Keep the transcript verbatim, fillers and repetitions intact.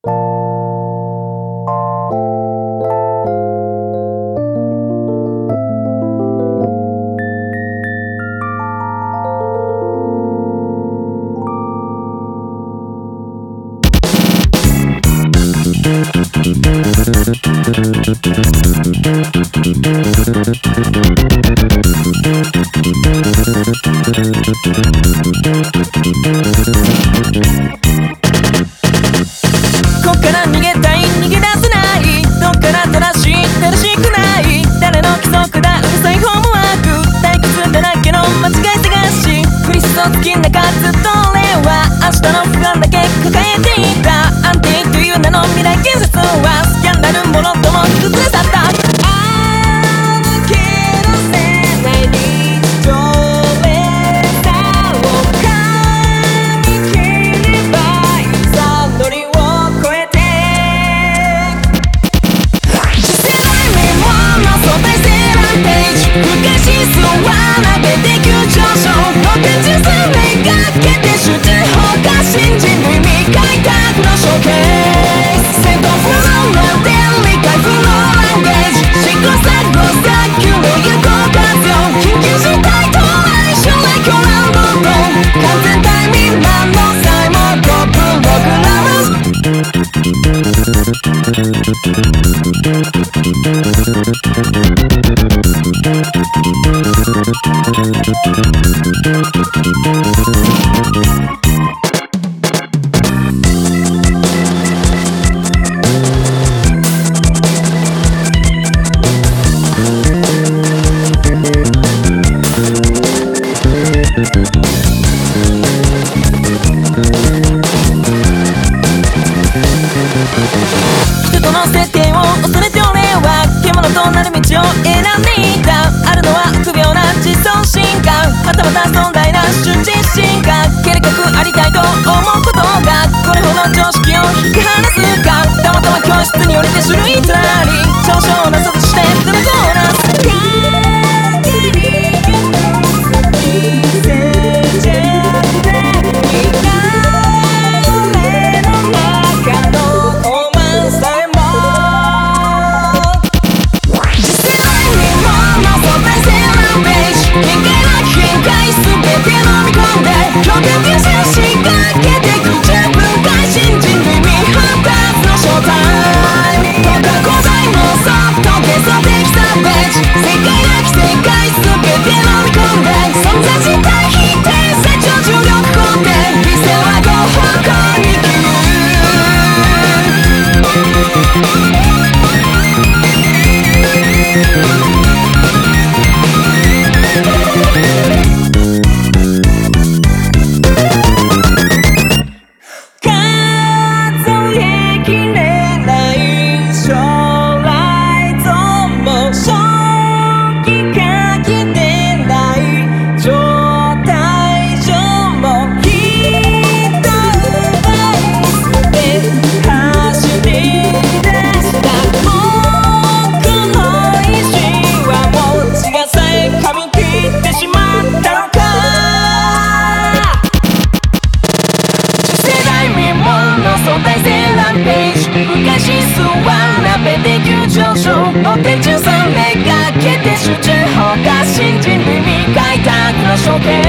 こっから逃げたい逃げ出せない、どっから正しい正しくない、誰の規則だうるさいホームワーク、退屈だらけの間違い探し、クリスト好きなかずっと俺は明日の不安だけ抱えていた。安定という名の未来現実はスキャンダルもろとも崩れ去った。人との接点を恐れて俺は獣となる道を選んでいた。あるのは臆病な自尊心か、またまた壮大な羞恥心か、計画ありたいと思うことがこれほど常識を引き離すか。たまたま教室に降りて種類となり少々なさとしてドラゴーナスの天中さんめがけて集中放火新人類未開拓の処刑